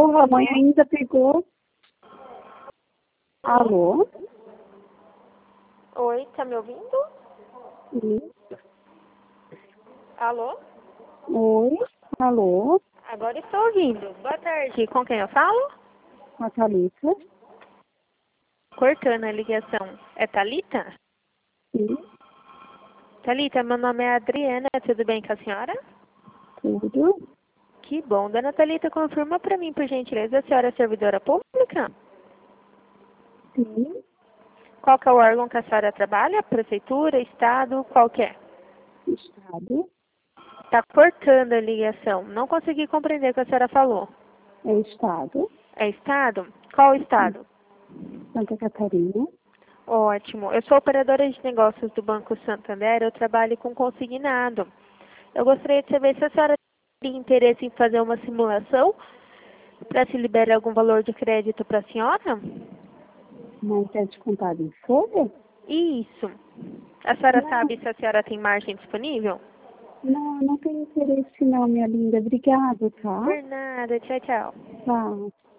Alô, a mãe ainda pegou. Alô? Oi, tá me ouvindo? Sim. Alô? Oi? Alô? Agora estou ouvindo. Boa tarde. Com quem eu falo? A Thalita? Cortando a ligação. É Thalita? Sim. Thalita, meu nome é Adriana. Tudo bem com a senhora? Tudo? Que bom. Dona Thalita, confirma para mim, por gentileza, a senhora é servidora pública? Sim. Qual que é o órgão que a senhora trabalha? Prefeitura, Estado, qual que é? Estado? Tá cortando a ligação. Não consegui compreender o que a senhora falou. É Estado? É Estado? Qual Sim. Estado? Santa Catarina? Ótimo. Eu sou operadora de negócios do Banco Santander. Eu trabalho com consignado. Eu gostaria de saber se a senhora tem interesse em fazer uma simulação para se liberar algum valor de crédito para a senhora? Mas é descontado em folha? Isso. A senhora Não, sabe se a senhora tem margem disponível? não tenho interesse não, minha linda. Obrigada, tá? Por nada. Tchau, tchau. Tá.